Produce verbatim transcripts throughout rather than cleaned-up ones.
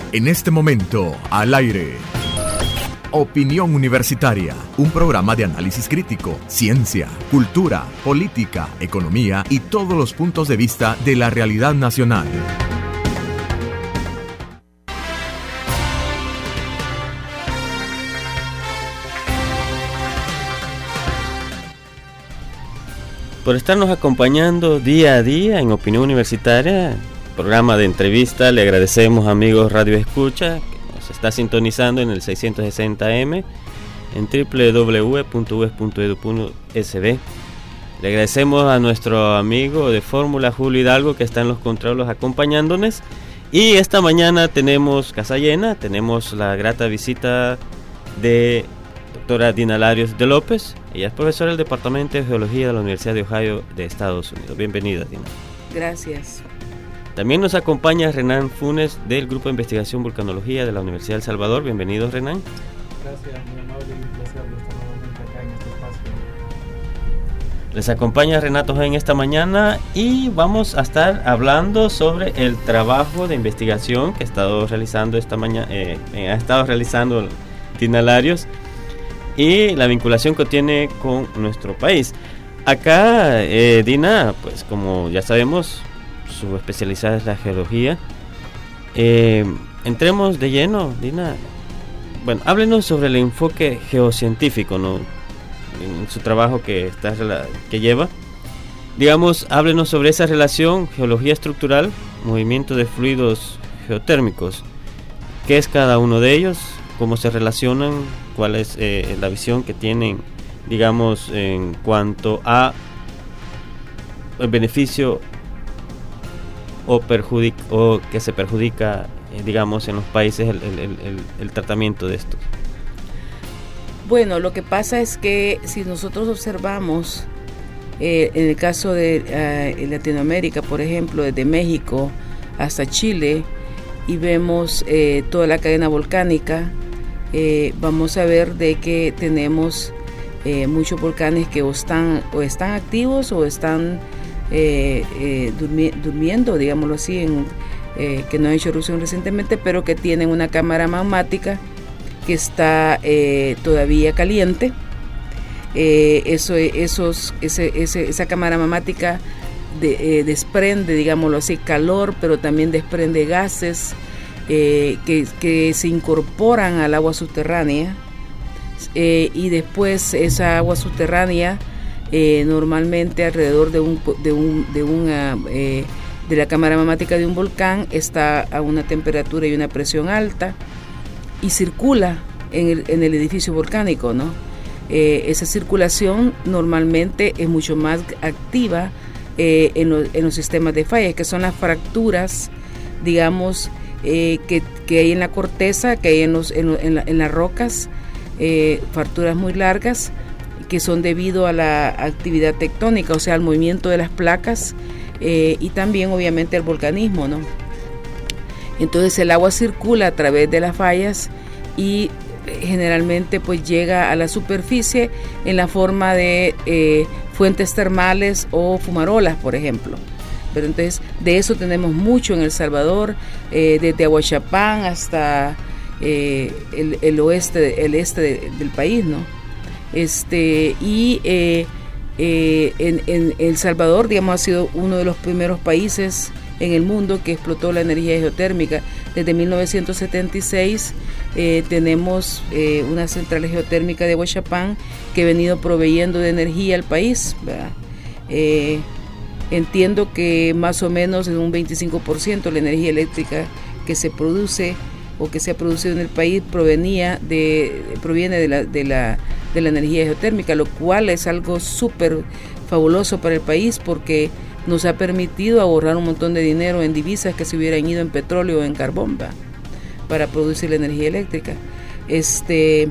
En este momento, al aire. Opinión Universitaria, un programa de análisis crítico, ciencia, cultura, política, economía y todos los puntos de vista de la realidad nacional. Por estarnos acompañando día a día en Opinión Universitaria, programa de entrevista, le agradecemos a amigos Radio Escucha, que nos está sintonizando en el seiscientos sesenta eme, en doble u doble u doble u punto u e s punto e d u punto s b. Le agradecemos a nuestro amigo de Fórmula, Julio Hidalgo, que está en los controles acompañándonos. Y esta mañana tenemos casa llena, tenemos la grata visita de doctora Dina Larios de López. Ella es profesora del Departamento de Geología de la Universidad de Ohio de Estados Unidos. Bienvenida, Dina. Gracias. También nos acompaña Renan Funes del Grupo de Investigación Vulcanología de la Universidad de El Salvador. Bienvenido, Renan. Gracias, muy amable y un placer estar nuevamente acá en este espacio. Les acompaña Renato G en esta mañana y vamos a estar hablando sobre el trabajo de investigación que ha estado realizando esta mañana, eh, ha estado realizando Dina Larios y la vinculación que tiene con nuestro país. Acá, eh, Dina, pues como ya sabemos, su especialidad es la geología. Eh, entremos de lleno, Dina. Bueno, háblenos sobre el enfoque geocientífico, ¿no? En su trabajo que, está, que lleva. Digamos, háblenos sobre esa relación geología estructural, movimiento de fluidos geotérmicos. ¿Qué es cada uno de ellos? ¿Cómo se relacionan? ¿Cuál es eh, la visión que tienen, digamos, en cuanto a el beneficio o, perjudica, o que se perjudica, eh, digamos, en los países el, el, el, el tratamiento de estos? Bueno, lo que pasa es que si nosotros observamos, eh, en el caso de eh, Latinoamérica, por ejemplo, desde México hasta Chile, y vemos eh, toda la cadena volcánica, eh, vamos a ver de que tenemos eh, muchos volcanes que o están, o están activos o están eh, eh, durmi- durmiendo, digámoslo así, en, eh, que no han hecho erupción recientemente, pero que tienen una cámara magmática que está eh, todavía caliente. Eh, eso, esos, ese, ese, esa cámara magmática de, eh, desprende, digámoslo así, calor, pero también desprende gases eh, que, que se incorporan al agua subterránea, eh, y después esa agua subterránea eh, normalmente alrededor de un de un de una eh, de la cámara magmática de un volcán está a una temperatura y una presión alta y circula en el, en el edificio volcánico, ¿no? Eh, esa circulación normalmente es mucho más activa eh, en, lo, en los sistemas de fallas, que son las fracturas, digamos, eh, que, que hay en la corteza, que hay en, los, en, en, la, en las rocas, eh, fracturas muy largas, que son debido a la actividad tectónica, o sea, al movimiento de las placas, eh, y también obviamente al volcanismo, ¿no? Entonces el agua circula a través de las fallas y generalmente pues llega a la superficie en la forma de eh, fuentes termales o fumarolas, por ejemplo. Pero entonces de eso tenemos mucho en El Salvador, eh, desde Ahuachapán hasta eh, el, el oeste, el este de, del país, ¿no? Este y eh, eh, en, en El Salvador, digamos, ha sido uno de los primeros países en el mundo que explotó la energía geotérmica. Desde mil novecientos setenta y seis eh, tenemos eh, una central geotérmica de Ahuachapán que ha venido proveyendo de energía al país, ¿verdad? Eh, entiendo que más o menos en un veinticinco por ciento la energía eléctrica que se produce o que se ha producido en el país provenía de, proviene de la, de la, de la energía geotérmica, lo cual es algo súper fabuloso para el país porque nos ha permitido ahorrar un montón de dinero en divisas que se hubieran ido en petróleo o en carbón, ¿va? Para producir la energía eléctrica. Este,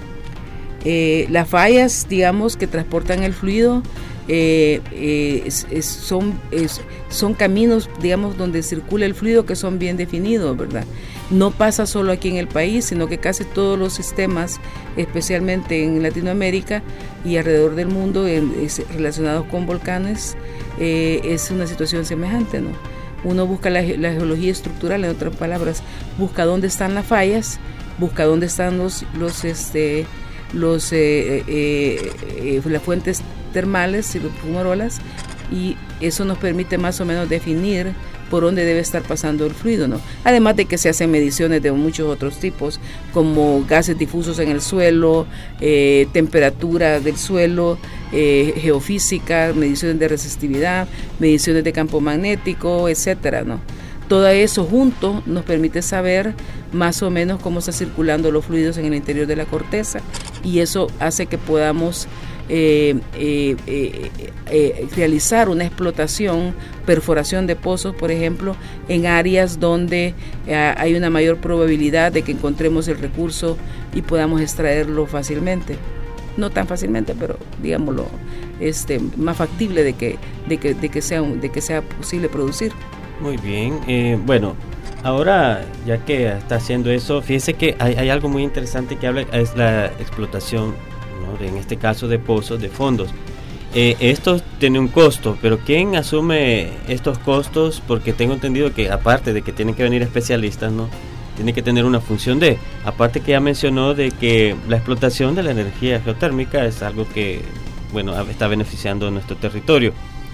eh, las fallas, digamos, que transportan el fluido, eh, eh, es, es, son, es, son caminos, digamos, donde circula el fluido que son bien definidos, ¿verdad? No pasa solo aquí en el país, sino que casi todos los sistemas, especialmente en Latinoamérica y alrededor del mundo, en, es, relacionados con volcanes, eh, es una situación semejante, ¿no? Uno busca la, la geología estructural, en otras palabras, busca dónde están las fallas, busca dónde están los, los, este, los, eh, eh, eh, las fuentes termales y los fumarolas, y eso nos permite más o menos definir por dónde debe estar pasando el fluido, ¿no? Además de que se hacen mediciones de muchos otros tipos, como gases difusos en el suelo, eh, temperatura del suelo, eh, geofísica, mediciones de resistividad, mediciones de campo magnético, etcétera, ¿no? Todo eso junto nos permite saber más o menos cómo están circulando los fluidos en el interior de la corteza, y eso hace que podamos Eh, eh, eh, eh, realizar una explotación, perforación de pozos, por ejemplo, en áreas donde eh, hay una mayor probabilidad de que encontremos el recurso y podamos extraerlo fácilmente. No tan fácilmente, pero digámoslo, este, más factible de que, de que, de que sea, de que sea posible producir. Muy bien, eh, bueno, ahora ya que está haciendo eso, fíjese que hay, hay algo muy interesante que habla, es la explotación, en este caso de pozos, de fondos. Eh, esto tiene un costo, pero ¿quién asume estos costos? Porque tengo entendido que aparte de que tienen que venir especialistas, ¿no? Tiene que tener una función de, aparte que ya mencionó de que la explotación de la energía geotérmica es algo que, bueno, está beneficiando a nuestro territorio.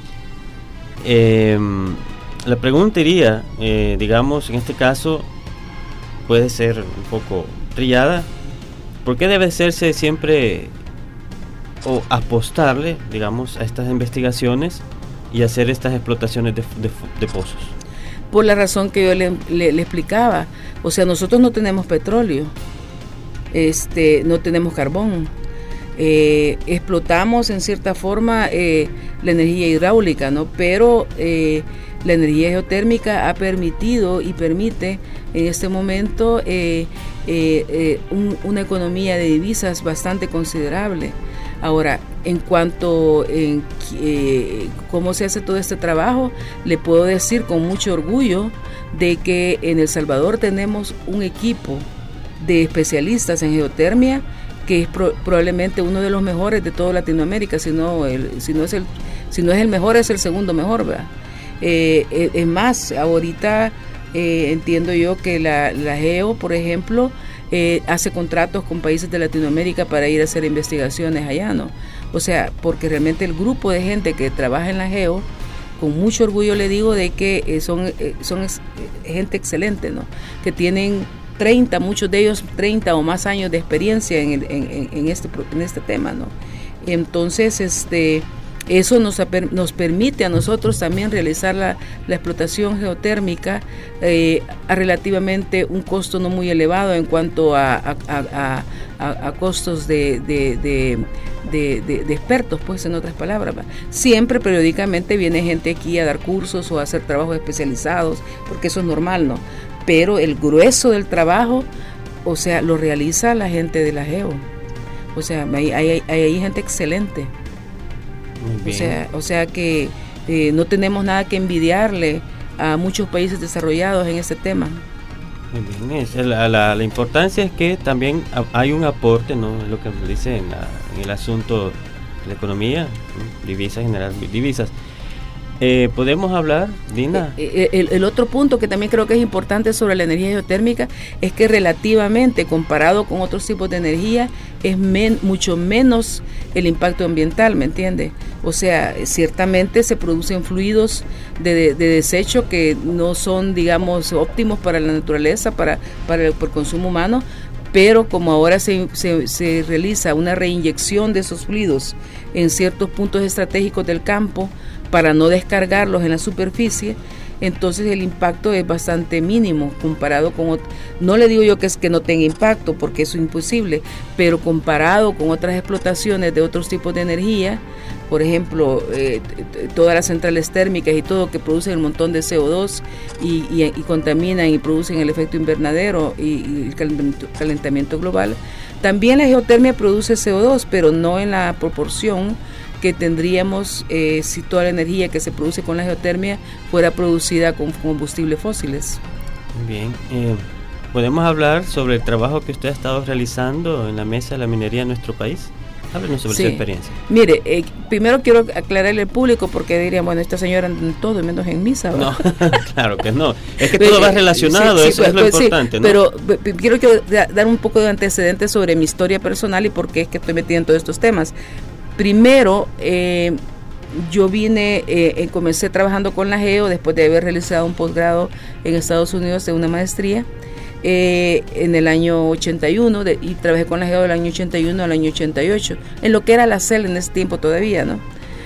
Eh, la pregunta iría, eh, digamos, en este caso puede ser un poco trillada. ¿Por qué debe hacerse siempre o apostarle, digamos, a estas investigaciones y hacer estas explotaciones de, de, de pozos? Por la razón que yo le, le, le explicaba. O sea, nosotros no tenemos petróleo, este, no tenemos carbón. Eh, explotamos en cierta forma eh, la energía hidráulica, ¿no? Pero eh, la energía geotérmica ha permitido y permite en este momento eh, eh, eh, un, una economía de divisas bastante considerable. Ahora, en cuanto a eh, cómo se hace todo este trabajo, le puedo decir con mucho orgullo de que en El Salvador tenemos un equipo de especialistas en geotermia que es pro, probablemente uno de los mejores de toda Latinoamérica, si no, el, si no, es, el, si no es el mejor, es el segundo mejor, ¿verdad? Eh, eh, es más, ahorita eh, entiendo yo que la, la GEO, por ejemplo, eh, hace contratos con países de Latinoamérica para ir a hacer investigaciones allá, ¿no? O sea, porque realmente el grupo de gente que trabaja en la GEO, con mucho orgullo le digo de que eh, son, eh, son ex, eh, gente excelente, ¿no? Que tienen treinta, muchos de ellos treinta o más años de experiencia en, el, en, en, este, en este tema, ¿no? Entonces, este... eso nos, nos permite a nosotros también realizar la, la explotación geotérmica eh, a relativamente un costo no muy elevado en cuanto a, a, a, a, a costos de, de, de, de, de, de expertos, pues en otras palabras. Siempre periódicamente viene gente aquí a dar cursos o a hacer trabajos especializados, porque eso es normal, ¿no? Pero el grueso del trabajo, o sea, lo realiza la gente de la GEO. O sea, hay, hay, hay, hay gente excelente. O sea, o sea que eh, no tenemos nada que envidiarle a muchos países desarrollados en este tema. Muy bien, es la, la, la importancia es que también hay un aporte, ¿no? Es lo que se dice en, la, en el asunto de la economía, ¿no? Divisas, generar divisas. Eh, ¿Podemos hablar, Dina? El, el otro punto que también creo que es importante sobre la energía geotérmica es que relativamente, comparado con otros tipos de energía, es men, mucho menos el impacto ambiental, ¿me entiende? O sea, ciertamente se producen fluidos de, de, de desecho que no son, digamos, óptimos para la naturaleza, para, para el por consumo humano, pero como ahora se, se, se realiza una reinyección de esos fluidos en ciertos puntos estratégicos del campo, para no descargarlos en la superficie, entonces el impacto es bastante mínimo comparado con otro, no le digo yo que es que no tenga impacto porque eso es imposible, pero comparado con otras explotaciones de otros tipos de energía, por ejemplo, eh, todas las centrales térmicas y todo que producen un montón de C O dos y, y, y contaminan y producen el efecto invernadero y, y el calentamiento, calentamiento global, también la geotermia produce C O dos, pero no en la proporción que tendríamos eh, si toda la energía que se produce con la geotermia fuera producida con combustibles fósiles. Bien, eh, ¿podemos hablar sobre el trabajo que usted ha estado realizando en la mesa de la minería en nuestro país? Háblenos sobre sí. su experiencia. Mire, eh, primero quiero aclararle al público porque dirían, bueno, esta señora en todo menos en misa, ¿verdad? No, claro que no. Es que todo va relacionado, sí, sí, eso pues, es lo pues, importante, sí, ¿no? Pero quiero, quiero dar un poco de antecedentes sobre mi historia personal y por qué es que estoy metida en todos estos temas. Primero, eh, yo vine, eh, comencé trabajando con la GEO después de haber realizado un posgrado en Estados Unidos de una maestría eh, en el año ochenta y uno de, y trabajé con la GEO del año ochenta y uno al año ochenta y ocho, en lo que era la C E L en ese tiempo todavía, ¿no?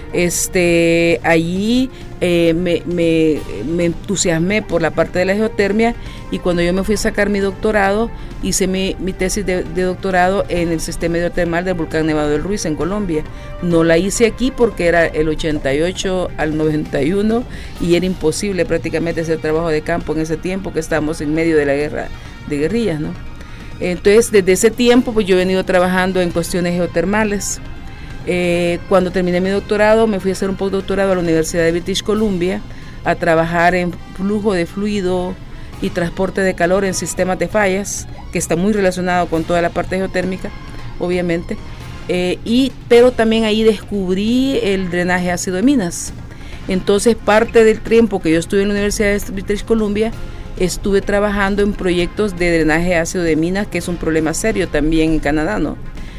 Este, allí eh, me, me, me entusiasmé por la parte de la geotermia y cuando yo me fui a sacar mi doctorado, hice mi, mi tesis de, de doctorado en el sistema hidrotermal del volcán Nevado del Ruiz en Colombia. No la hice aquí porque era el ochenta y ocho al noventa y uno y era imposible prácticamente hacer trabajo de campo en ese tiempo que estábamos en medio de la guerra de guerrillas, ¿no? Entonces, desde ese tiempo, pues yo he venido trabajando en cuestiones geotermales. Eh, cuando terminé mi doctorado me fui a hacer un postdoctorado a la Universidad de British Columbia a trabajar en flujo de fluido y transporte de calor en sistemas de fallas, que está muy relacionado con toda la parte geotérmica, obviamente, eh, y, pero también ahí descubrí el drenaje ácido de minas. Entonces parte del tiempo que yo estuve en la Universidad de British Columbia estuve trabajando en proyectos de drenaje ácido de minas, que es un problema serio también en Canadá, ¿no?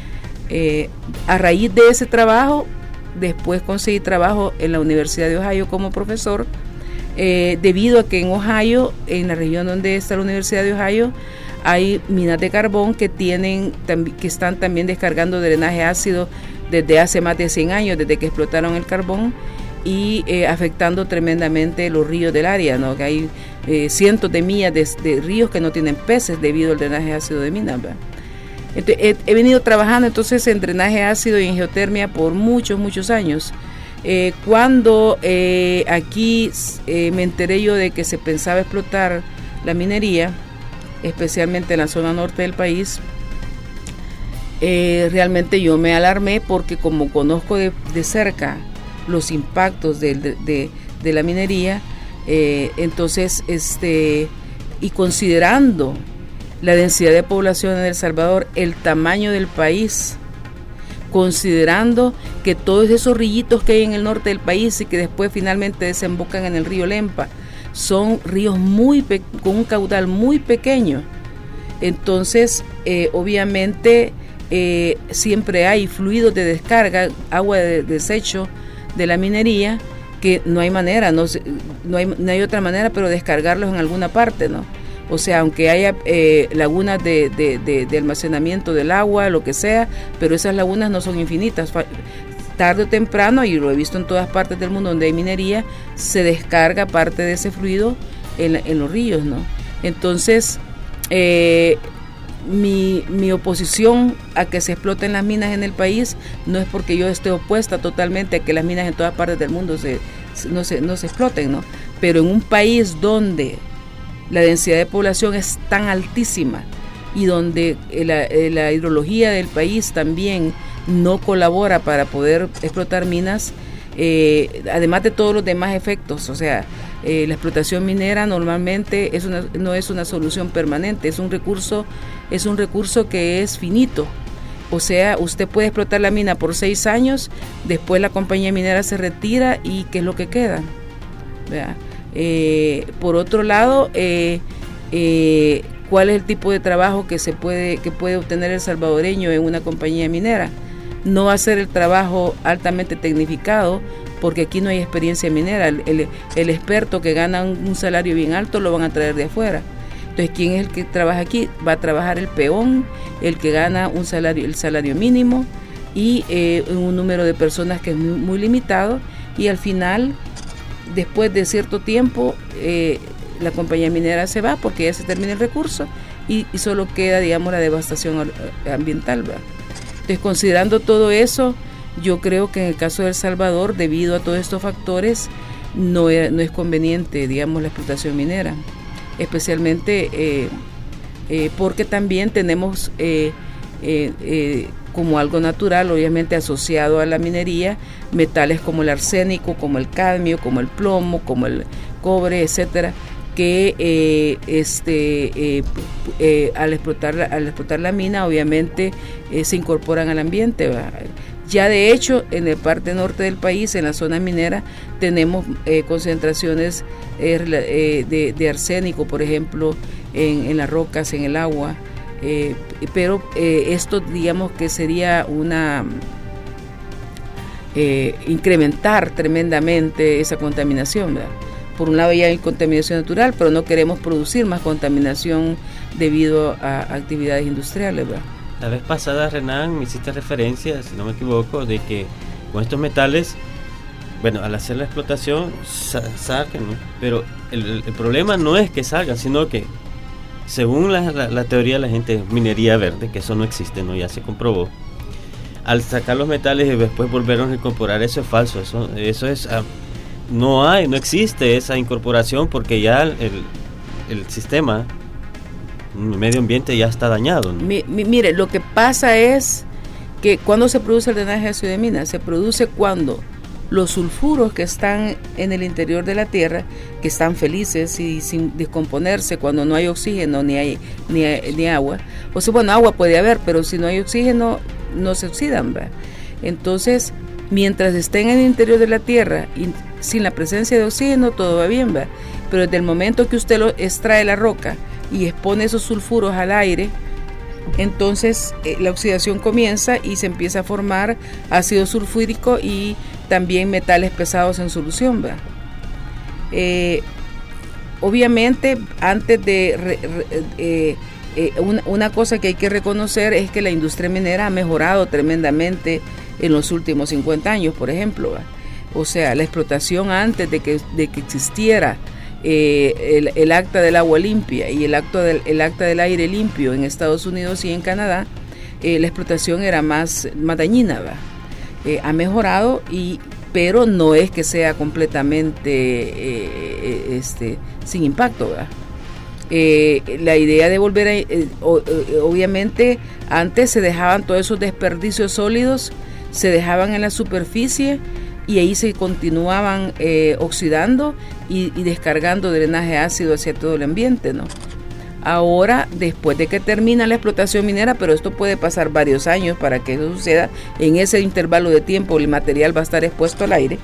Eh, a raíz de ese trabajo, después conseguí trabajo en la Universidad de Ohio como profesor, eh, debido a que en Ohio, en la región donde está la Universidad de Ohio, hay minas de carbón que tienen que están también descargando drenaje ácido desde hace más de cien años, desde que explotaron el carbón, y eh, afectando tremendamente los ríos del área, ¿no? Que hay eh, cientos de millas de, de ríos que no tienen peces debido al drenaje ácido de minas, ¿verdad? Entonces, he, he venido trabajando entonces en drenaje ácido y en geotermia por muchos, muchos años. Eh, cuando eh, aquí eh, me enteré yo de que se pensaba explotar la minería, especialmente en la zona norte del país, eh, realmente yo me alarmé porque como conozco de, de cerca los impactos de, de, de, de la minería, eh, entonces, este, y considerando la densidad de población en El Salvador, el tamaño del país, considerando que todos esos rillitos que hay en el norte del país y que después finalmente desembocan en el río Lempa, son ríos muy pe- con un caudal muy pequeño. Entonces, eh, obviamente, eh, siempre hay fluidos de descarga, agua de desecho de la minería, que no hay manera, no, no, hay, no hay otra manera, pero descargarlos en alguna parte, ¿no? O sea, aunque haya eh, lagunas de, de, de, de almacenamiento del agua, lo que sea, pero esas lagunas no son infinitas. Tarde o temprano, y lo he visto en todas partes del mundo donde hay minería, se descarga parte de ese fluido en, en los ríos, ¿no? Entonces, eh, mi, mi oposición a que se exploten las minas en el país no es porque yo esté opuesta totalmente a que las minas en todas partes del mundo se, no, se, no se exploten, ¿no? Pero en un país donde la densidad de población es tan altísima y donde la, la hidrología del país también no colabora para poder explotar minas, eh, además de todos los demás efectos, o sea, eh, la explotación minera normalmente es una, no es una solución permanente, es un recurso, es un recurso que es finito. O sea, usted puede explotar la mina por seis años, después la compañía minera se retira y ¿qué es lo que queda? ¿Verdad? Eh, por otro lado, eh, eh, ¿cuál es el tipo de trabajo que se puede que puede obtener el salvadoreño en una compañía minera? No va a ser el trabajo altamente tecnificado, porque aquí no hay experiencia minera. El, el, el experto que gana un, un salario bien alto lo van a traer de afuera. Entonces, ¿quién es el que trabaja aquí? Va a trabajar el peón, el que gana un salario, el salario mínimo, y eh, un número de personas que es muy, muy limitado, y al final, después de cierto tiempo, eh, la compañía minera se va porque ya se termina el recurso y, y solo queda, digamos, la devastación ambiental, ¿verdad? Entonces, considerando todo eso, yo creo que en el caso de El Salvador, debido a todos estos factores, no, era, no es conveniente, digamos, la explotación minera, especialmente eh, eh, porque también tenemos eh, eh, eh, como algo natural, obviamente asociado a la minería, metales como el arsénico, como el cadmio, como el plomo, como el cobre, etcétera, que eh, este, eh, eh, al, explotar, al explotar la mina obviamente eh, se incorporan al ambiente, ¿verdad? Ya de hecho en la parte norte del país, en la zona minera, tenemos eh, concentraciones eh, eh, de, de arsénico, por ejemplo, en, en las rocas, en el agua, eh, pero eh, esto digamos que sería una... Eh, incrementar tremendamente esa contaminación, ¿verdad? Por un lado ya hay contaminación natural, pero no queremos producir más contaminación debido a actividades industriales, ¿verdad? La vez pasada, Renan, me hiciste referencia, si no me equivoco, de que con estos metales, bueno, al hacer la explotación sa- sacan, ¿no? Pero el, el problema no es que salgan, sino que según la, la, la teoría de la gente minería verde, que eso no existe, ¿no? Ya se comprobó. Al sacar los metales y después volverlos a incorporar, eso es falso, eso, eso es, uh, no hay, no existe esa incorporación porque ya el, el sistema, el medio ambiente ya está dañado, ¿no? Mi, mi, mire, lo que pasa es que cuando se produce el drenaje ácido de mina, se produce cuando los sulfuros que están en el interior de la tierra, que están felices y sin descomponerse cuando no hay oxígeno ni hay ni, hay, ni agua, o sea, bueno, agua puede haber, pero si no hay oxígeno no se oxidan, ¿verdad? Entonces, mientras estén en el interior de la tierra y sin la presencia de oxígeno, todo va bien, ¿verdad? Pero desde el momento que usted lo extrae la roca y expone esos sulfuros al aire, entonces eh, la oxidación comienza y se empieza a formar ácido sulfúrico y también metales pesados en solución, ¿verdad? Eh, obviamente, antes de... Re, re, eh, eh, una, una cosa que hay que reconocer es que la industria minera ha mejorado tremendamente en los últimos cincuenta años, por ejemplo, ¿verdad? O sea, la explotación antes de que, de que existiera eh, el, el acta del agua limpia y el, acto del, el acta del aire limpio en Estados Unidos y en Canadá, eh, la explotación era más, más dañina, ¿verdad? Eh, ha mejorado, y, pero no es que sea completamente eh, este, sin impacto, ¿verdad? Eh, la idea de volver a, eh, o, eh, obviamente antes se dejaban todos esos desperdicios sólidos, se dejaban en la superficie y ahí se continuaban eh, oxidando y, y descargando drenaje ácido hacia todo el ambiente, ¿no? Ahora, después de que termina la explotación minera, pero esto puede pasar varios años para que eso suceda, en ese intervalo de tiempo el material va a estar expuesto al aire.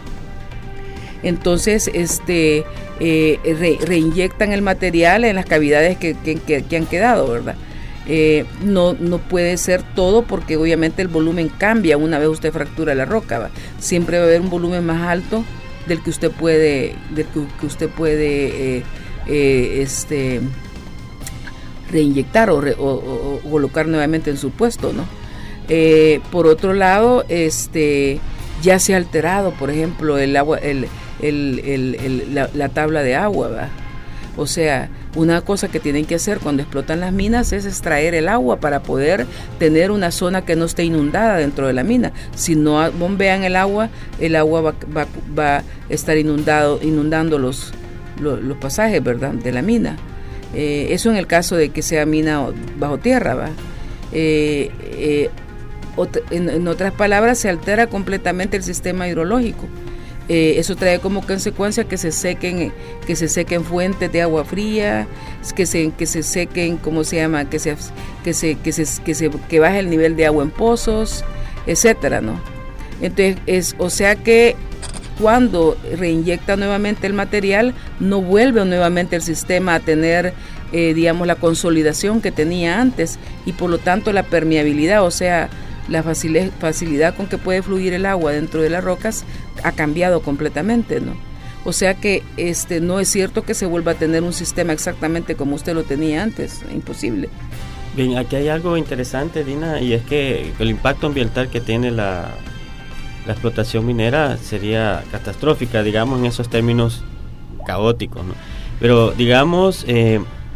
Entonces, este, eh, re, reinyectan el material en las cavidades que, que, que, que han quedado, ¿verdad? Eh, no, no puede ser todo porque obviamente el volumen cambia una vez usted fractura la roca, ¿va? Siempre va a haber un volumen más alto del que usted puede, del que, que usted puede eh, eh, este, reinyectar o, re, o, o, o colocar nuevamente en su puesto, ¿no? Eh, por otro lado, este, ya se ha alterado, por ejemplo, el agua, el El, el, el, la, la tabla de agua, ¿va? O sea, una cosa que tienen que hacer cuando explotan las minas es extraer el agua para poder tener una zona que no esté inundada dentro de la mina. Si no bombean el agua, el agua va, va, va a estar inundado, inundando los, los, los pasajes, ¿verdad?, de la mina. Eh, eso en el caso de que sea mina bajo tierra, ¿va? Eh, eh, ot- en, en otras palabras, se altera completamente el sistema hidrológico. Eh, eso trae como consecuencia que se sequen que se sequen fuentes de agua fría, que se que se sequen, ¿cómo se llama? que se que se que se que se que baje el nivel de agua en pozos, etcétera, ¿no? Entonces, es, o sea que cuando reinyecta nuevamente el material, no vuelve nuevamente el sistema a tener eh, digamos la consolidación que tenía antes, y por lo tanto la permeabilidad, o sea, la facilidad, facilidad con que puede fluir el agua dentro de las rocas ha cambiado completamente, ¿no? O sea que este no es cierto que se vuelva a tener un sistema exactamente como usted lo tenía antes, es imposible. Bien, aquí hay algo interesante, Dina, y es que el impacto ambiental que tiene la, la explotación minera sería catastrófica, digamos, en esos términos caóticos, ¿no? Pero digamos, eh,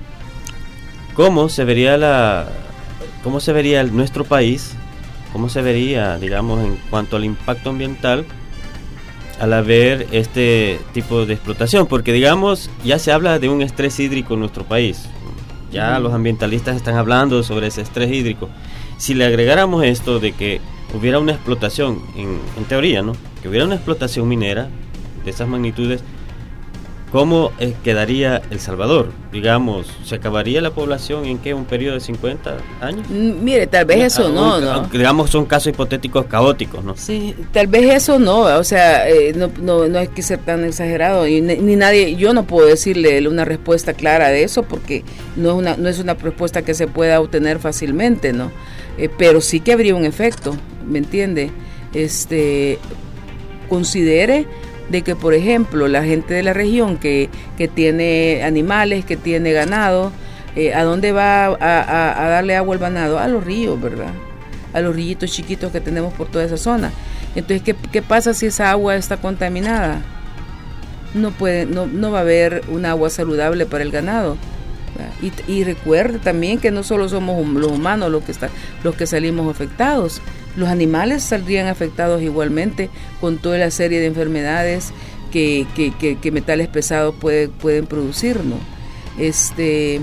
¿cómo se vería la, cómo se vería el, nuestro país? ¿Cómo se vería, digamos, en cuanto al impacto ambiental al haber este tipo de explotación? Porque, digamos, ya se habla de un estrés hídrico en nuestro país. Ya los ambientalistas están hablando sobre ese estrés hídrico. Si le agregáramos esto de que hubiera una explotación, en, en teoría, ¿no? Que hubiera una explotación minera de esas magnitudes, ¿cómo eh, quedaría El Salvador? Digamos, ¿se acabaría la población en qué? ¿Un periodo de cincuenta años? Mire, tal vez eso no, ¿no? Digamos, son casos hipotéticos caóticos, ¿no? Sí, tal vez eso no, o sea, eh, no, no, no hay que ser tan exagerado, y ni, ni nadie, yo no puedo decirle una respuesta clara de eso, porque no es una, no es una respuesta que se pueda obtener fácilmente, ¿no? Eh, pero sí que habría un efecto, ¿me entiende? Este, considere de que, por ejemplo, la gente de la región que, que tiene animales, que tiene ganado, eh, ¿a dónde va a, a, a darle agua al ganado? A los ríos, ¿verdad? A los rillitos chiquitos que tenemos por toda esa zona. Entonces, ¿qué, qué pasa si esa agua está contaminada? No puede, no, no va a haber un agua saludable para el ganado. Y, y recuerde también que no solo somos los humanos los que, está, los que salimos afectados, los animales saldrían afectados igualmente con toda la serie de enfermedades que, que, que, que metales pesados puede, pueden producir, ¿no? Este,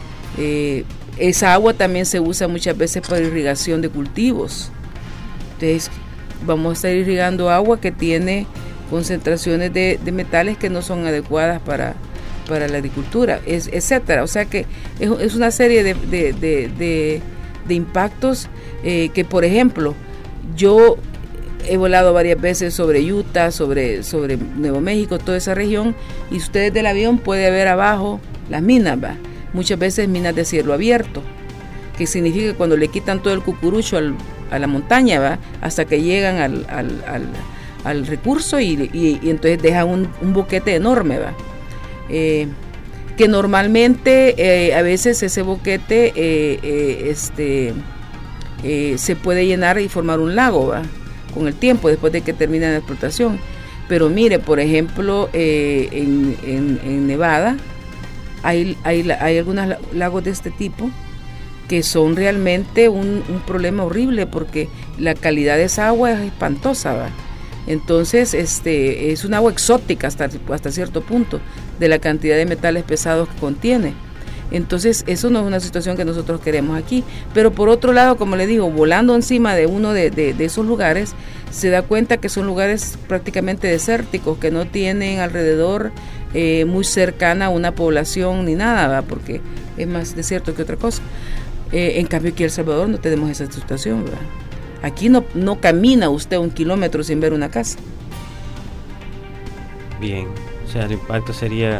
eh, esa agua también se usa muchas veces para irrigación de cultivos. Entonces vamos a estar irrigando agua que tiene concentraciones de, de metales que no son adecuadas para para la agricultura, es, etcétera. O sea que es, es una serie de, de, de, de, de impactos eh, que, por ejemplo, yo he volado varias veces sobre Utah, sobre, sobre Nuevo México, toda esa región, y ustedes del avión puede ver abajo las minas, ¿va? Muchas veces minas de cielo abierto, que significa que cuando le quitan todo el cucurucho al, a la montaña, ¿va? Hasta que llegan al, al, al, al recurso y, y, y entonces dejan un, un boquete enorme, ¿va? Eh, que normalmente eh, a veces ese boquete eh, eh, este, eh, se puede llenar y formar un lago, ¿va? Con el tiempo, después de que termina la explotación. Pero mire, por ejemplo, eh, en, en, en Nevada hay, hay, hay algunos lagos de este tipo que son realmente un, un problema horrible, porque la calidad de esa agua es espantosa, ¿va? Entonces, este, es un agua exótica hasta, hasta cierto punto, de la cantidad de metales pesados que contiene. Entonces, eso no es una situación que nosotros queremos aquí. Pero por otro lado, como le digo, volando encima de uno de, de, de esos lugares, se da cuenta que son lugares prácticamente desérticos, que no tienen alrededor eh, muy cercana a una población ni nada, ¿verdad? Porque es más desierto que otra cosa. Eh, en cambio, aquí en El Salvador no tenemos esa situación, ¿verdad? Aquí no, no camina usted un kilómetro sin ver una casa. Bien, o sea, el impacto sería,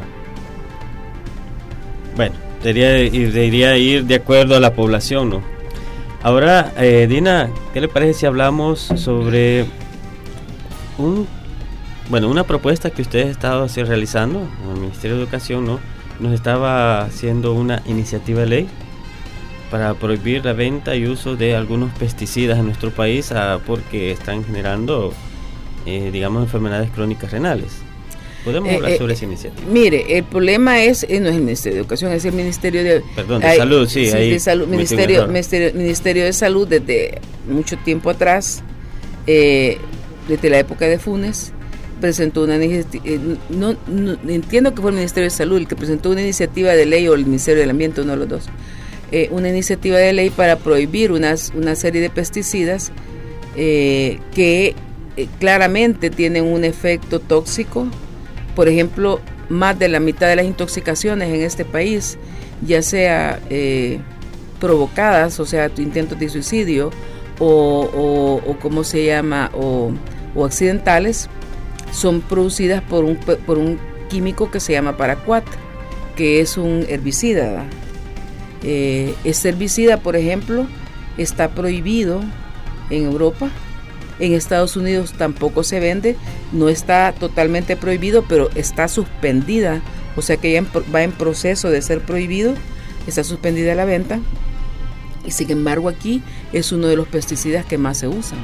bueno, debería, debería ir de acuerdo a la población, ¿no? Ahora, eh, Dina, ¿qué le parece si hablamos sobre un, bueno, una propuesta que usted ha estado así realizando en el Ministerio de Educación, ¿no? Nos estaba haciendo una iniciativa de ley para prohibir la venta y uso de algunos pesticidas en nuestro país, ah, porque están generando, eh, digamos, enfermedades crónicas renales. ¿Podemos eh, hablar eh, sobre esa iniciativa? Mire, el problema es, eh, no es el Ministerio de Educación, es el Ministerio de... Perdón, de hay, Salud, sí. sí ahí de salud, Ministerio, Ministerio, Ministerio de Salud desde mucho tiempo atrás, eh, desde la época de Funes, presentó una iniciativa, eh, no, no, entiendo que fue el Ministerio de Salud el que presentó una iniciativa de ley, o el Ministerio del Ambiente, uno de los dos, eh, una iniciativa de ley para prohibir unas, una serie de pesticidas eh, que eh, claramente tienen un efecto tóxico. Por ejemplo, más de la mitad de las intoxicaciones en este país, ya sea eh, provocadas, o sea, intentos de suicidio, o, o, o ¿cómo se llama? O, o accidentales, son producidas por un, por un químico que se llama paraquat, que es un herbicida, ¿verdad? Eh, este herbicida, por ejemplo, está prohibido en Europa. En Estados Unidos tampoco se vende, no está totalmente prohibido, pero está suspendida, o sea que ya en, va en proceso de ser prohibido, está suspendida la venta, y sin embargo aquí es uno de los pesticidas que más se usan.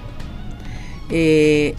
Eh,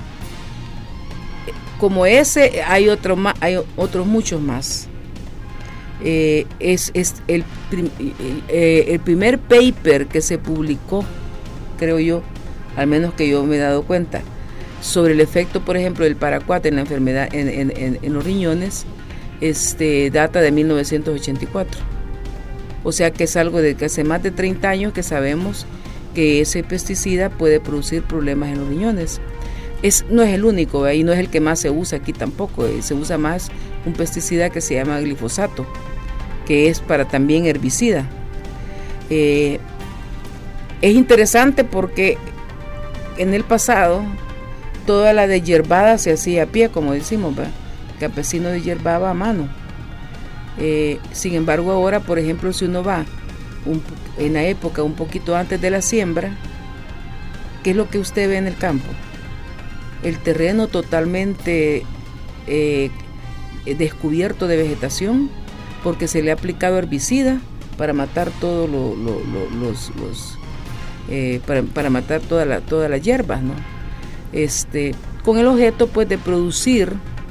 como ese hay, otro más, hay otros muchos más. Eh, es, es el, eh, el primer paper que se publicó, creo yo, al menos que yo me he dado cuenta, sobre el efecto, por ejemplo, del paraquat en la enfermedad, en, en, en, en los riñones, este, data de mil novecientos ochenta y cuatro. O sea que es algo de que hace más de treinta años que sabemos que ese pesticida puede producir problemas en los riñones. Es, no es el único, ¿eh? Y no es el que más se usa aquí tampoco, ¿eh? Se usa más un pesticida que se llama glifosato, que es para también herbicida. Eh, es interesante porque en el pasado toda la desyerbada se hacía a pie, como decimos, ¿verdad? El campesino desyerbaba a mano. Eh, sin embargo, ahora, por ejemplo, si uno va un, en la época un poquito antes de la siembra, ¿qué es lo que usted ve en el campo? El terreno totalmente eh, descubierto de vegetación, porque se le ha aplicado herbicida para matar todos lo, lo, lo, los, los eh, para, para matar toda la, todas las hierbas, ¿no? Este, con el objeto pues de producir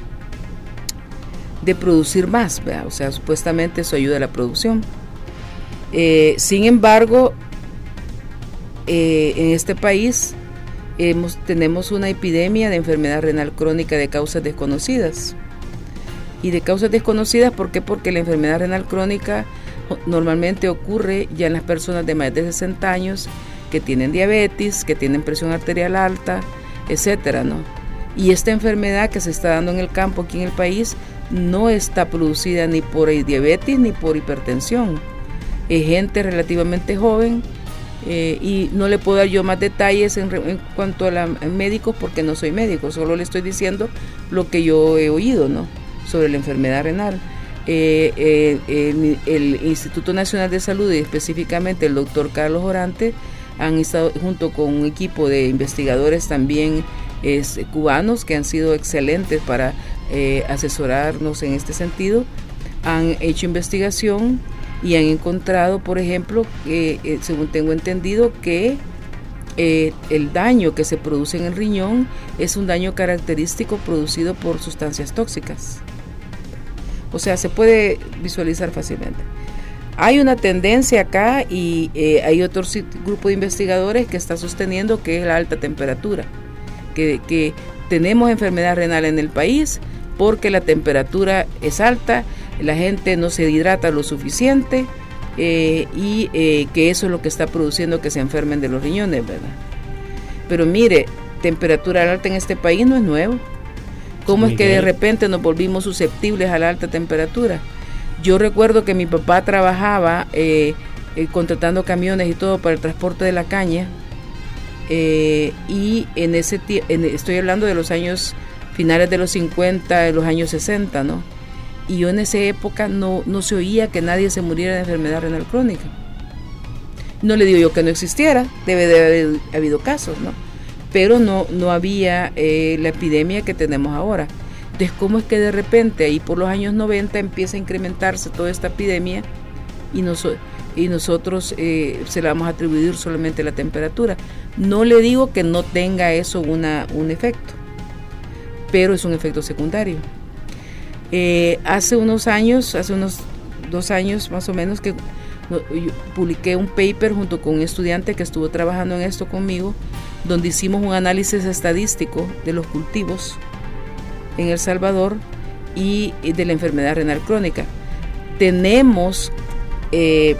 de producir más, ¿verdad? O sea, supuestamente eso ayuda a la producción. Eh, sin embargo, eh, en este país hemos, tenemos una epidemia de enfermedad renal crónica de causas desconocidas. Y de causas desconocidas, ¿por qué? Porque la enfermedad renal crónica normalmente ocurre ya en las personas de más de sesenta años que tienen diabetes, que tienen presión arterial alta, etcétera, ¿no? Y esta enfermedad que se está dando en el campo aquí en el país no está producida ni por diabetes ni por hipertensión. Es gente relativamente joven eh, y no le puedo dar yo más detalles en, en cuanto a, la, a médicos porque no soy médico, solo le estoy diciendo lo que yo he oído, ¿no? Sobre la enfermedad renal. Eh, eh, el, el Instituto Nacional de Salud y específicamente el doctor Carlos Orante han estado junto con un equipo de investigadores también es, cubanos que han sido excelentes para eh, asesorarnos en este sentido. Han hecho investigación y han encontrado, por ejemplo, eh, eh, según tengo entendido, que eh, el daño que se produce en el riñón es un daño característico producido por sustancias tóxicas. O sea, se puede visualizar fácilmente. Hay una tendencia acá y eh, hay otro grupo de investigadores que está sosteniendo que es la alta temperatura, que, que tenemos enfermedad renal en el país porque la temperatura es alta, la gente no se hidrata lo suficiente eh, y eh, que eso es lo que está produciendo que se enfermen de los riñones, ¿verdad? Pero mire, temperatura alta en este país no es nuevo. ¿Cómo es que de repente nos volvimos susceptibles a la alta temperatura? Yo recuerdo que mi papá trabajaba eh, eh, contratando camiones y todo para el transporte de la caña eh, y en ese en, estoy hablando de los años finales de los cincuenta, de los años sesenta, ¿no? Y yo en esa época no, no se oía que nadie se muriera de enfermedad renal crónica. No le digo yo que no existiera, debe de haber habido casos, ¿no? Pero no, no había eh, la epidemia que tenemos ahora. Entonces, ¿cómo es que de repente ahí por los años noventa empieza a incrementarse toda esta epidemia y, nos, y nosotros eh, se la vamos a atribuir solamente a la temperatura? No le digo que no tenga eso una, un efecto, pero es un efecto secundario. Eh, hace unos años, hace unos dos años más o menos, que yo publiqué un paper junto con un estudiante que estuvo trabajando en esto conmigo, donde hicimos un análisis estadístico de los cultivos en El Salvador y de la enfermedad renal crónica. Tenemos eh,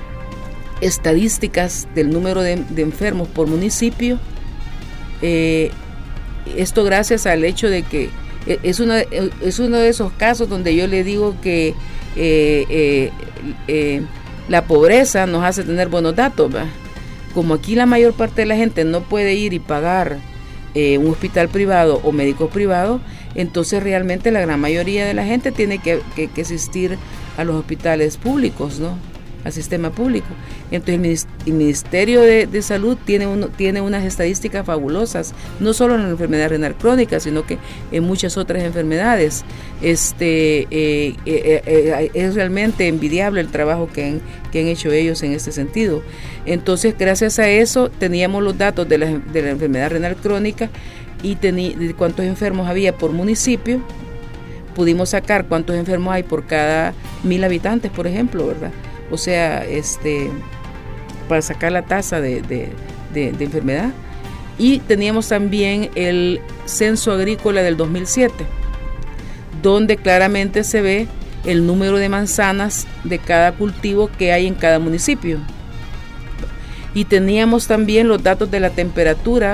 estadísticas del número de, de enfermos por municipio. Eh, esto gracias al hecho de que es, una, es uno de esos casos donde yo le digo que eh, eh, eh, la pobreza nos hace tener buenos datos, ¿verdad? Como aquí la mayor parte de la gente no puede ir y pagar eh, un hospital privado o médico privado, entonces realmente la gran mayoría de la gente tiene que, que, que asistir a los hospitales públicos, ¿no? Al sistema público. Entonces el Ministerio de, de Salud tiene, uno, tiene unas estadísticas fabulosas, no solo en la enfermedad renal crónica, sino que en muchas otras enfermedades. Este, eh, eh, eh, es realmente envidiable el trabajo que han, que han hecho ellos en este sentido. Entonces, gracias a eso, teníamos los datos de la, de la enfermedad renal crónica y tení, de cuántos enfermos había por municipio. Pudimos sacar cuántos enfermos hay por cada mil habitantes, por ejemplo, ¿verdad? O sea, este, para sacar la tasa de, de, de, de enfermedad. Y teníamos también el censo agrícola del dos mil siete, donde claramente se ve el número de manzanas de cada cultivo que hay en cada municipio. Y teníamos también los datos de la temperatura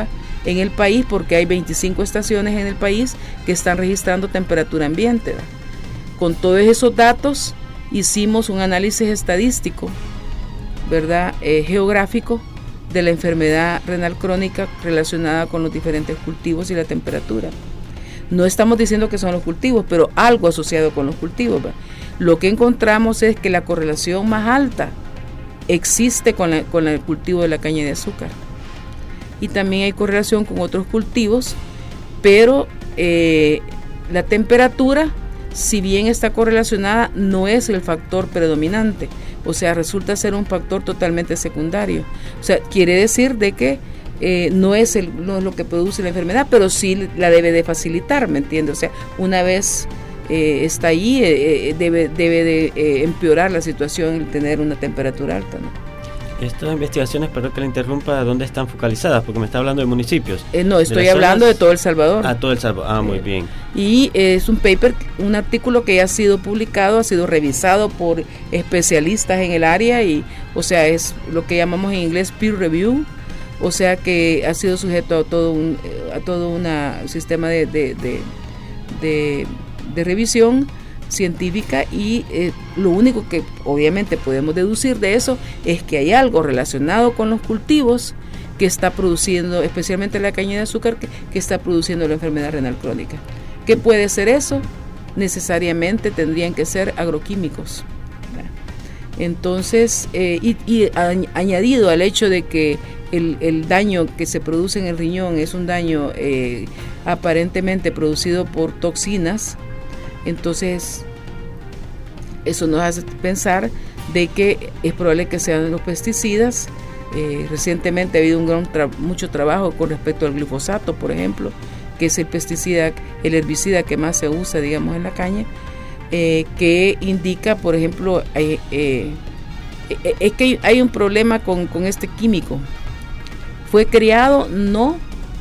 en el país, porque hay veinticinco estaciones en el país que están registrando temperatura ambiente, ¿verdad? Con todos esos datos hicimos un análisis estadístico, ¿verdad? Eh, geográfico de la enfermedad renal crónica relacionada con los diferentes cultivos y la temperatura. No estamos diciendo que son los cultivos, pero algo asociado con los cultivos, ¿verdad? Lo que encontramos es que la correlación más alta existe con, la, con el cultivo de la caña de azúcar. Y también hay correlación con otros cultivos, pero eh, la temperatura, si bien está correlacionada, no es el factor predominante. O sea, resulta ser un factor totalmente secundario. O sea, quiere decir de que eh, no, es el, no es lo que produce la enfermedad, pero sí la debe de facilitar, ¿me entiendes? O sea, una vez eh, está ahí, eh, debe, debe de eh, empeorar la situación el tener una temperatura alta, ¿no? Estas investigaciones, perdón que le interrumpa, ¿dónde están focalizadas? Porque me está hablando de municipios. Eh, no, estoy hablando zonas de todo El Salvador. Ah, todo El Salvador. Ah, muy eh, bien. Y eh, es un paper, un artículo que ya ha sido publicado, ha sido revisado por especialistas en el área y, o sea, es lo que llamamos en inglés peer review, o sea que ha sido sujeto a todo un a todo una sistema de de, de, de, de revisión científica y eh, lo único que obviamente podemos deducir de eso es que hay algo relacionado con los cultivos que está produciendo, especialmente la caña de azúcar, que, que está produciendo la enfermedad renal crónica. ¿Qué puede ser eso? Necesariamente tendrían que ser agroquímicos. Entonces, eh, y, y a, añadido al hecho de que el, el daño que se produce en el riñón es un daño eh, aparentemente producido por toxinas, entonces eso nos hace pensar de que es probable que sean los pesticidas. Eh, recientemente ha habido un gran tra- mucho trabajo con respecto al glifosato, por ejemplo, que es el pesticida, el herbicida que más se usa, digamos, en la caña, eh, que indica, por ejemplo, eh, eh, eh, es que hay un problema con, con este químico. Fue creado no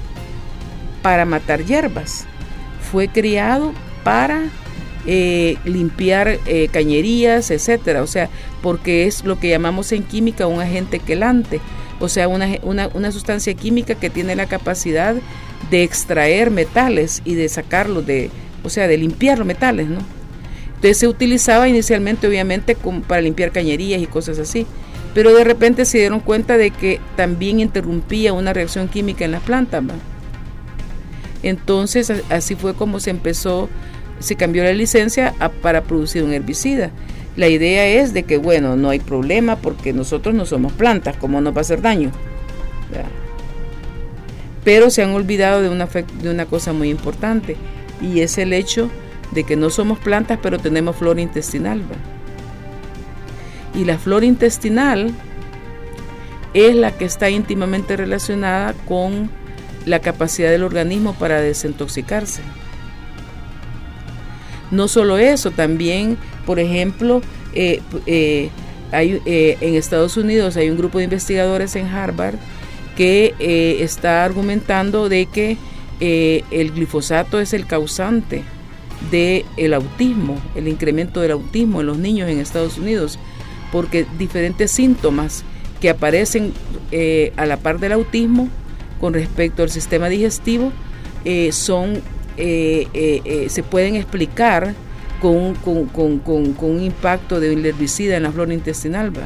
para matar hierbas, fue creado para Eh, limpiar eh, cañerías, etcétera, o sea, porque es lo que llamamos en química un agente quelante, o sea, una, una, una sustancia química que tiene la capacidad de extraer metales y de sacarlos de, o sea, de limpiar los metales, ¿no? Entonces se utilizaba inicialmente, obviamente, como para limpiar cañerías y cosas así, pero de repente se dieron cuenta de que también interrumpía una reacción química en las plantas, ¿va? Entonces así fue como se empezó. Se cambió la licencia a, para producir un herbicida. La idea es de que, bueno, no hay problema porque nosotros no somos plantas, ¿cómo nos va a hacer daño? ¿Verdad? Pero se han olvidado de una, de una cosa muy importante, y es el hecho de que no somos plantas, pero tenemos flora intestinal, ¿verdad? Y la flora intestinal es la que está íntimamente relacionada con la capacidad del organismo para desintoxicarse. No solo eso, también, por ejemplo, eh, eh, hay, eh, en Estados Unidos hay un grupo de investigadores en Harvard que eh, está argumentando de que eh, el glifosato es el causante del autismo, el incremento del autismo en los niños en Estados Unidos, porque diferentes síntomas que aparecen eh, a la par del autismo con respecto al sistema digestivo eh, son Eh, eh, eh, se pueden explicar con, con, con, con, con un impacto de un herbicida en la flora intestinal, ¿va?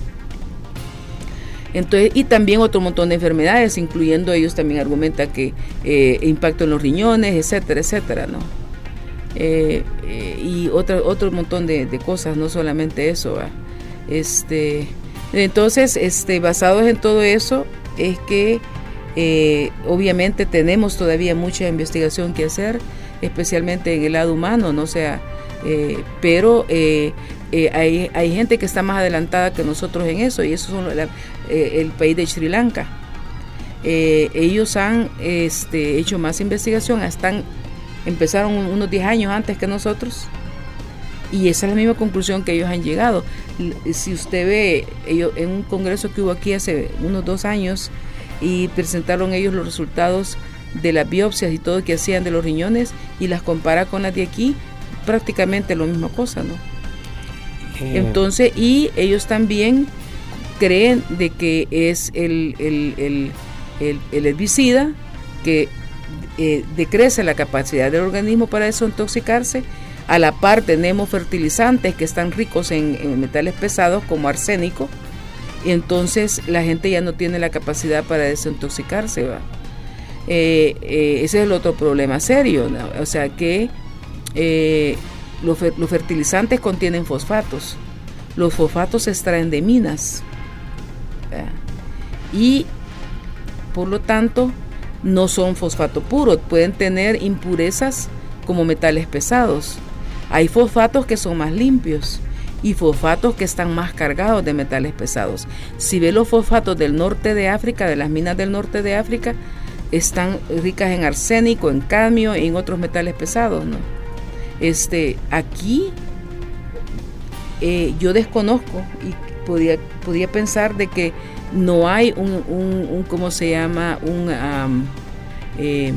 Entonces, y también otro montón de enfermedades, incluyendo ellos también argumentan que eh, impacto en los riñones, etcétera, etcétera, ¿no? Eh, eh, y otro, otro montón de, de cosas, no solamente eso, ¿va? Este, entonces, este, basados en todo eso, es que Eh, obviamente tenemos todavía mucha investigación que hacer, especialmente en el lado humano, ¿no? O sea, eh, pero eh, eh, hay, hay gente que está más adelantada que nosotros en eso, y eso es la, eh, el país de Sri Lanka. Eh, ellos han este, hecho más investigación, están, empezaron unos diez años antes que nosotros, y esa es la misma conclusión que ellos han llegado. Si usted ve, ellos, en un congreso que hubo aquí hace unos dos años, y presentaron ellos los resultados de las biopsias y todo que hacían de los riñones y las compara con las de aquí, prácticamente la misma cosa, ¿no? Eh. Entonces, y ellos también creen de que es el, el, el, el, el herbicida que eh, decrece la capacidad del organismo para desintoxicarse. A la par tenemos fertilizantes que están ricos en, en metales pesados como arsénico, y entonces la gente ya no tiene la capacidad para desintoxicarse, ¿va? Eh, eh, ese es el otro problema serio, ¿no? O sea que eh, los, los fertilizantes contienen fosfatos, los fosfatos se extraen de minas, ¿verdad? Y por lo tanto no son fosfato puro, pueden tener impurezas como metales pesados. Hay fosfatos que son más limpios y fosfatos que están más cargados de metales pesados. Si ve los fosfatos del norte de África, de las minas del norte de África, están ricas en arsénico, en cadmio y en otros metales pesados, ¿no? Este, aquí eh, yo desconozco y podía, podía pensar de que no hay un, un, un ¿cómo se llama? Un, um, eh,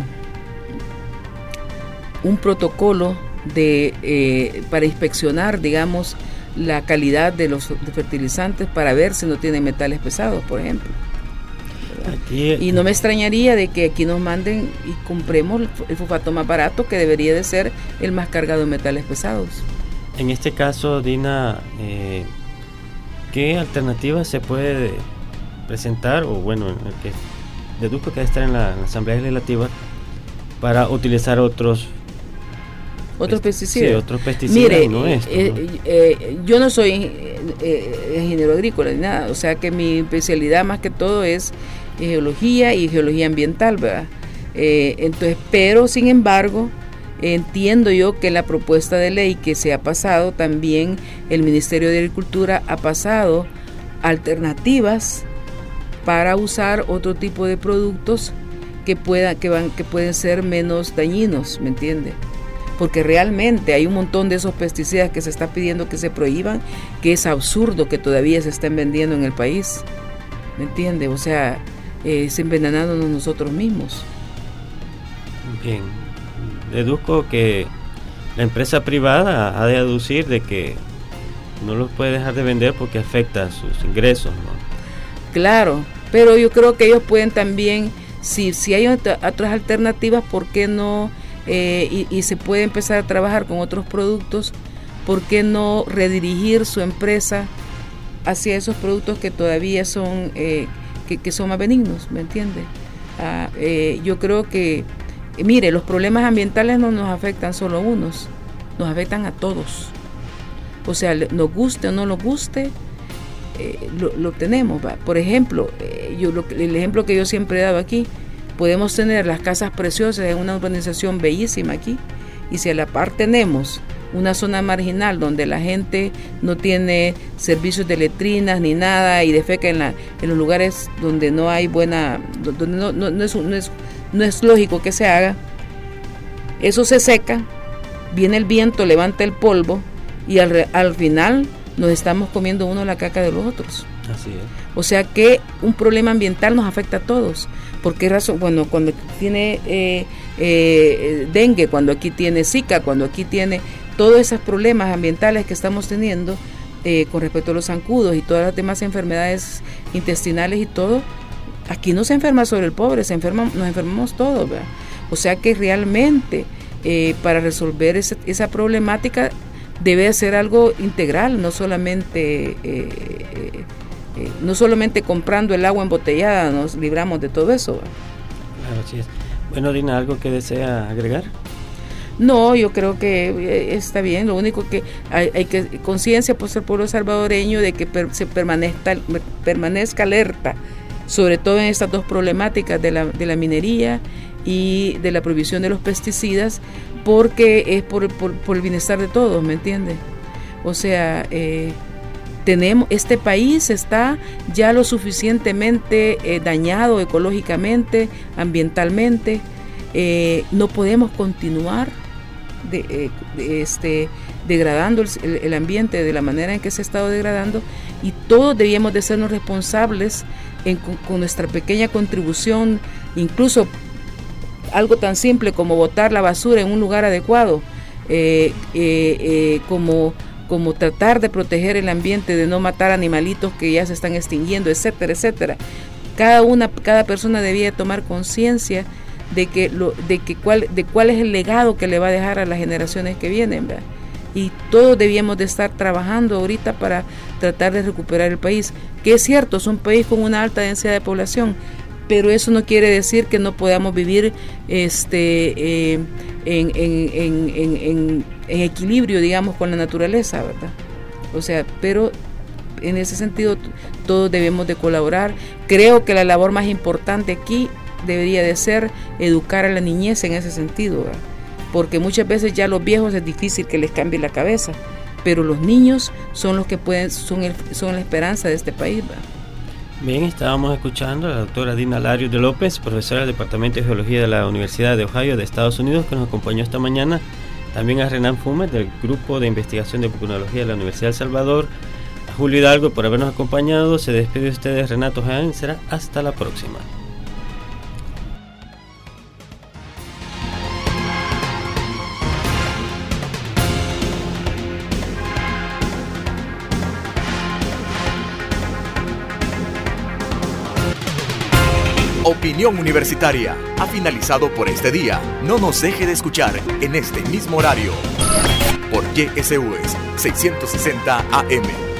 un protocolo de de para inspeccionar, digamos, la calidad de los de fertilizantes para ver si no tienen metales pesados, por ejemplo. Aquí, y no me extrañaría de que aquí nos manden y compremos el fosfato más barato, que debería de ser el más cargado en metales pesados. En este caso, Dina, eh, ¿qué alternativas se puede presentar, o bueno, el que deduzco que debe estar en la, en la Asamblea Legislativa, para utilizar otros otros pesticidas? Sí, otros pesticidas. Mire, no esto, eh, ¿no? Eh, yo no soy eh, eh, ingeniero agrícola ni nada, o sea que mi especialidad más que todo es geología y geología ambiental, ¿verdad? Eh, entonces, pero sin embargo, entiendo yo que la propuesta de ley que se ha pasado, también el Ministerio de Agricultura ha pasado alternativas para usar otro tipo de productos que pueda, que van, que pueden ser menos dañinos, ¿me entiende? Porque realmente hay un montón de esos pesticidas que se está pidiendo que se prohíban, que es absurdo que todavía se estén vendiendo en el país, ¿me entiende? O sea, eh, es envenenándonos nosotros mismos. Bien, deduzco que la empresa privada ha de aducir de que no los puede dejar de vender porque afecta sus ingresos, ¿no? Claro, pero yo creo que ellos pueden también, si, si hay otra, otras alternativas, ¿por qué no? Eh, y, y se puede empezar a trabajar con otros productos, ¿por qué no redirigir su empresa hacia esos productos que todavía son eh, que, que son más benignos, ¿me entiende? Ah, eh, yo creo que, eh, mire, los problemas ambientales no nos afectan solo a unos, nos afectan a todos. O sea, nos guste o no nos guste, eh, lo, lo tenemos, ¿va? Por ejemplo, eh, yo lo, el ejemplo que yo siempre he dado aquí, podemos tener las casas preciosas en una urbanización bellísima aquí, y si a la par tenemos una zona marginal donde la gente no tiene servicios de letrinas ni nada y defeca en, la, en los lugares donde no hay buena, donde no, no, no, es, no, es, no es lógico que se haga, eso se seca, viene el viento, levanta el polvo y al, al final nos estamos comiendo uno la caca de los otros. Así es. O sea que un problema ambiental nos afecta a todos. ¿Por qué razón? Bueno, cuando tiene eh, eh, dengue, cuando aquí tiene zika, cuando aquí tiene todos esos problemas ambientales que estamos teniendo eh, con respecto a los zancudos y todas las demás enfermedades intestinales y todo, aquí no se enferma solo el pobre, se enferma, nos enfermamos todos, ¿verdad? O sea que realmente eh, para resolver esa, esa problemática debe ser algo integral, no solamente eh, eh, eh, no solamente comprando el agua embotellada nos libramos de todo eso. Claro, así es. Bueno, Dina, ¿algo que desea agregar? No, yo creo que eh, está bien. Lo único que hay, hay que conciencia por el pueblo salvadoreño de que per, se permanezca, permanezca alerta, sobre todo en estas dos problemáticas de la, de la minería y de la prohibición de los pesticidas, porque es por, por, por el bienestar de todos, ¿me entiendes? O sea, eh, tenemos, este país está ya lo suficientemente eh, dañado ecológicamente, ambientalmente, eh, no podemos continuar de, eh, de este, degradando el, el ambiente de la manera en que se ha estado degradando, y todos debíamos de sernos responsables en, con, con nuestra pequeña contribución, incluso algo tan simple como botar la basura en un lugar adecuado, eh, eh, eh, como, como tratar de proteger el ambiente, de no matar animalitos que ya se están extinguiendo, etcétera, etcétera. Cada una, cada persona debía tomar conciencia de que lo, de que cuál, de cuál es el legado que le va a dejar a las generaciones que vienen, ¿verdad? Y todos debíamos de estar trabajando ahorita para tratar de recuperar el país, que es cierto, es un país con una alta densidad de población, pero eso no quiere decir que no podamos vivir este eh, en, en, en, en, en, en equilibrio, digamos, con la naturaleza, ¿verdad? O sea, pero en ese sentido todos debemos de colaborar. Creo que la labor más importante aquí debería de ser educar a la niñez en ese sentido, ¿verdad? Porque muchas veces ya los viejos es difícil que les cambie la cabeza, pero los niños son los que pueden, son, el, son la esperanza de este país, ¿verdad? Bien, estábamos escuchando a la doctora Dina Larios de López, profesora del Departamento de Geología de la Universidad de Ohio de Estados Unidos, que nos acompañó esta mañana. También a Renan Fumes del Grupo de Investigación de Vulcanología de la Universidad de El Salvador. A Julio Hidalgo por habernos acompañado. Se despide de ustedes Renato Jaén. Será hasta la próxima. Opinión Universitaria ha finalizado por este día. No nos deje de escuchar en este mismo horario por Y S U S seiscientos sesenta A M.